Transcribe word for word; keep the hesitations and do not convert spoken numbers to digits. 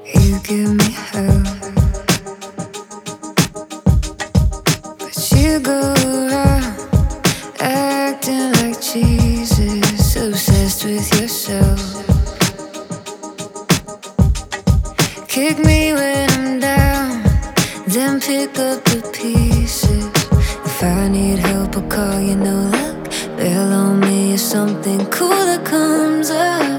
You give me hell, but you go around acting like Jesus, obsessed with yourself. Kick me when I'm down, then pick up the pieces. If I need help, I'll call you, no luck. Bail on me if something cooler comes up.